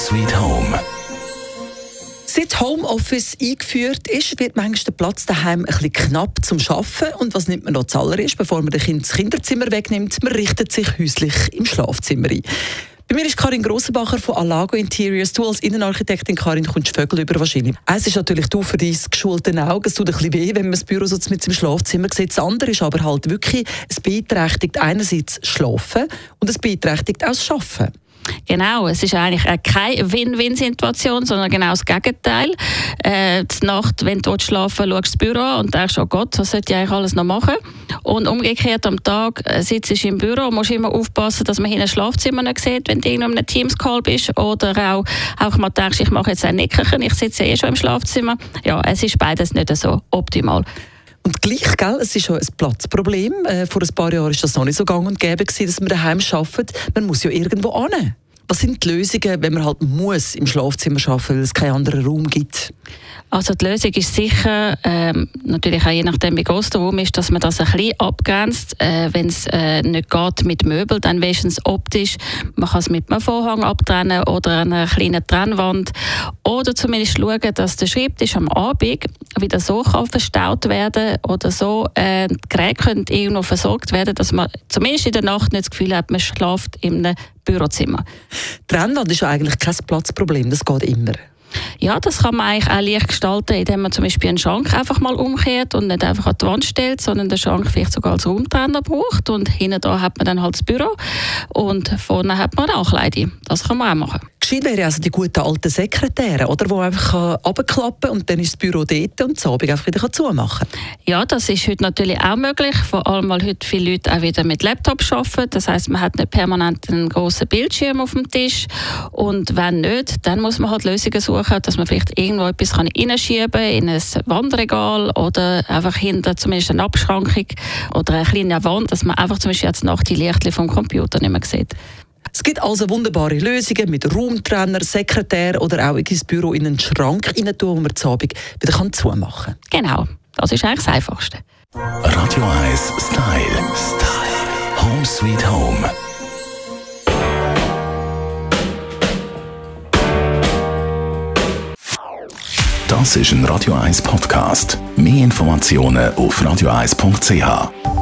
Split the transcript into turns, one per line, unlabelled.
Sweet Home.
Seit Homeoffice eingeführt ist, wird manchmal der Platz daheim ein bisschen knapp zum Arbeiten. Und was nimmt man noch zuallererst, bevor man das Kinderzimmer wegnimmt? Man richtet sich häuslich im Schlafzimmer ein. Bei mir ist Karin Grossenbacher von Alago Interiors. Du als Innenarchitektin, Karin, kommst Vögel über wahrscheinlich. Es ist natürlich du für dein geschulte Auge. Es tut ein bisschen weh, wenn man das Büro so mit dem Schlafzimmer sieht. Das andere ist aber halt wirklich, es beeinträchtigt einerseits das Schlafen und es beeinträchtigt auch das Arbeiten.
Genau, es ist eigentlich keine Win-Win-Situation, sondern genau das Gegenteil. Die Nacht, wenn du schlafen willst, schaust du ins Büro und denkst, oh Gott, was sollte ich eigentlich alles noch machen? Und umgekehrt am Tag sitzt du im Büro und musst immer aufpassen, dass man in einem Schlafzimmer nicht sieht, wenn du in einem Teams-Call bist. Oder auch mal denkst, ich mache jetzt ein Nickerchen, ich sitze ja schon im Schlafzimmer. Ja, es ist beides nicht so optimal.
Und gleich, gell, es ist schon ein Platzproblem. Vor ein paar Jahren war das noch nicht so gang und gäbe, dass man daheim arbeitet. Man muss ja irgendwo hin. Was sind die Lösungen, wenn man halt muss im Schlafzimmer arbeiten, weil es keinen anderen Raum gibt?
Also die Lösung ist sicher, natürlich auch je nachdem, wie groß der Raum ist, dass man das ein bisschen abgrenzt. Wenn es nicht geht mit Möbeln, dann wenigstens optisch. Man kann es mit einem Vorhang abtrennen oder einer kleinen Trennwand. Oder zumindest schauen, dass der Schreibtisch am Abend wieder so kann verstaut werden oder so die Geräte können irgendwo versorgt werden, dass man zumindest in der Nacht nicht das Gefühl hat, man schläft in einem Bürozimmer.
Trennwand ist ja eigentlich kein Platzproblem, das geht immer.
Ja, das kann man eigentlich auch leicht gestalten, indem man zum Beispiel einen Schrank einfach mal umkehrt und nicht einfach an die Wand stellt, sondern den Schrank vielleicht sogar als Raumtrenner braucht. Und hinten da hat man dann halt das Büro und vorne hat man eine Ankleide. Das kann man auch machen.
Gescheit wäre also die guten alten Sekretäre, oder? Die einfach runterklappen kann und dann ist das Büro dort und das Abend einfach wieder zumachen kann.
Ja, das ist heute natürlich auch möglich. Vor allem, weil heute viele Leute auch wieder mit Laptops arbeiten. Das heisst, man hat nicht permanent einen grossen Bildschirm auf dem Tisch. Und wenn nicht, dann muss man halt Lösungen suchen, dass man vielleicht irgendwo etwas reinschieben kann, in ein Wandregal oder einfach hinter zumindest eine Abschrankung oder eine kleine Wand, dass man einfach zum Beispiel jetzt Nacht die Lichtchen vom Computer nicht mehr sieht.
Es gibt also wunderbare Lösungen mit Raumtrenner, Sekretär oder auch in das Büro in einen Schrank rein tun, wo man das Abend wieder zumachen kann.
Genau, das ist eigentlich das Einfachste.
Radio 1 Style. Home Sweet Home. Das ist ein Radio 1 Podcast. Mehr Informationen auf radio1.ch.